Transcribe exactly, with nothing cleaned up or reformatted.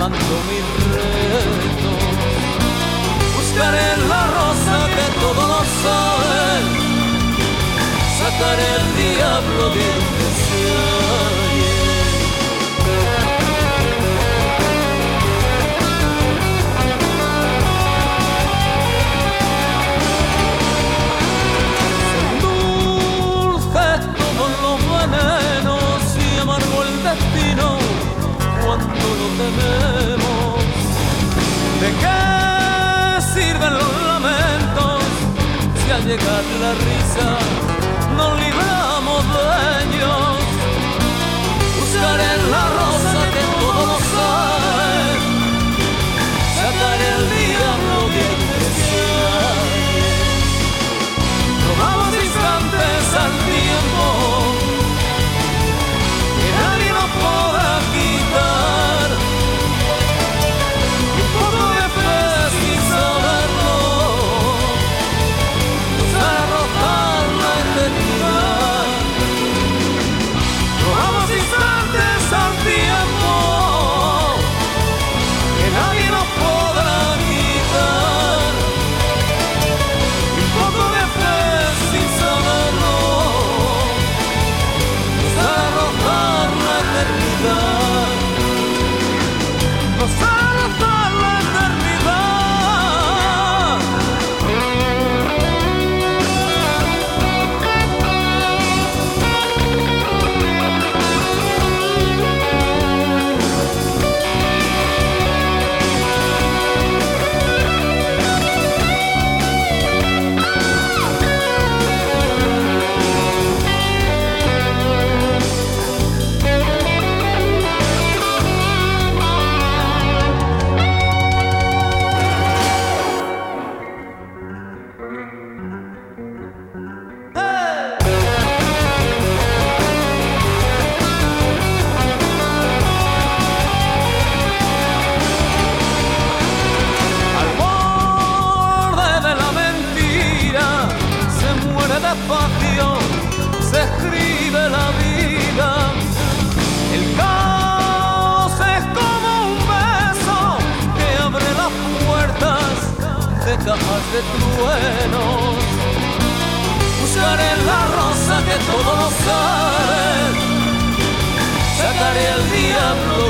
llevando mis retos. Buscaré la rosa que todo lo sabe, sacaré el diablo de donde se halle. Son dulces todos los venenos y amargo el destino cuando lo tememos. ¿De qué sirven los lamentos si al llegar la risa nos libramos de ellos? Buscaré la rosa que todo lo sabe, sacaré el diablo de donde se halle. Robamos instantes al tiempo que nadie nos podrá quitar, y un poco de fe sin saberlo nos hará rozar la eternidad. Robamos instantes al tiempo que nadie nos podrá quitar, y un poco de fe sin saberlo nos hará rozar la eternidad. Nos hará rozar la eternidad. Al borde de la mentira se muere despacio, se escribe la vida. El caos es como un beso que abre las puertas de cajas de truenos. Buscaré la rosa que todo lo sabe, sacaré el diablo